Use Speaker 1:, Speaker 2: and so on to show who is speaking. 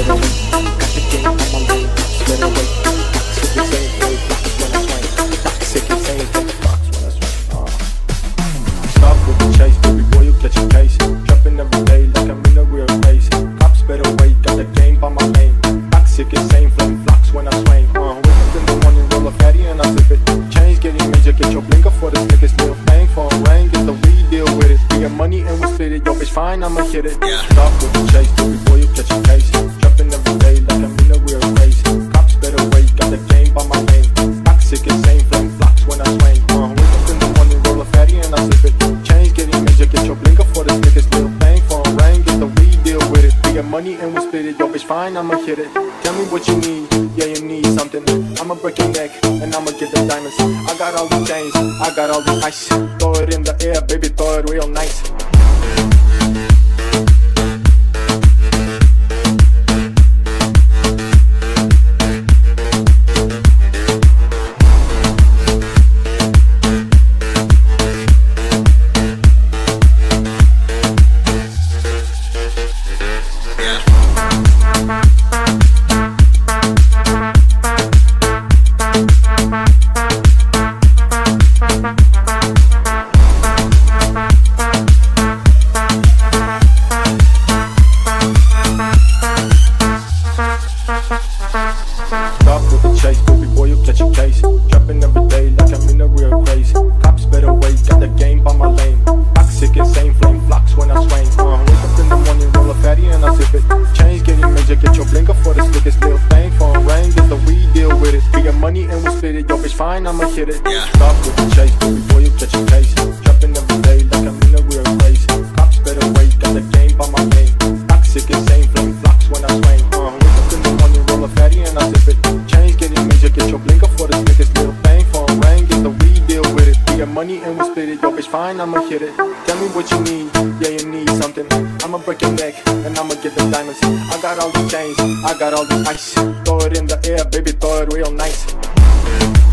Speaker 1: it. Got the game on my lane, better wait. Toxic insane, fucks when I swing. Stop with the chase, baby boy, you catch a case. Jumping every day like I'm in a real race. Cops better wait, got the game by my lane. Toxic insane, flame flocks when I swing. Wake up in the morning, roll a fatty and I sip it. Change getting major, get your blinker for the stick. It's still paying for a rain, get the weed, deal with it. We get money and we split it, yo bitch fine, I'ma hit it. Stop with the chase, baby boy, you catch a case. Jumping every day like I'm in a real race. Cops better wait, got the game by my lane. Toxic insane, flame flocks when I swing. Wake up in the morning, roll a fatty and I sip it. Change getting major, get your blinker for the stick. It's still paying for a rain, get the weed, deal with it. We get money and we split it, yo bitch fine, I'ma hit it. Tell me what you need, yeah you need something. I'ma break your neck and I'ma get the diamonds. I got all the chains, I got all the ice. Throw it in the air, baby, throw it real nice. Stop with the chase, baby boy, you catch a case. Jumping every day like I'm in a real race. Cops better wait, got the game by my lane. Toxic insane, flame flocks when I swing. Wake up in the morning, roll a fatty and I sip it. Change getting major, get your blinker for the stick. It's still paying for a rain, get the weed, deal with it. We get money and we split it, yo bitch fine, I'ma hit it. Stop with the chase, baby boy, you catch a case. Jumping every day like I'm in a real race. Cops better wait, got the game by my lane. Toxic insane, flame flocks when I swing. Wake up in the morning, roll a fatty and I sip it. Change getting major, get your blinker for the stick. It's still paying for a rain, get the weed, deal with it. We get money and we split it, yo bitch fine, I'ma hit it. Tell me what you need, yeah you need something. I'ma break your neck and I'ma get the diamonds. I got all the chains, I got all the ice. Throw it in the air, baby, throw it real nice.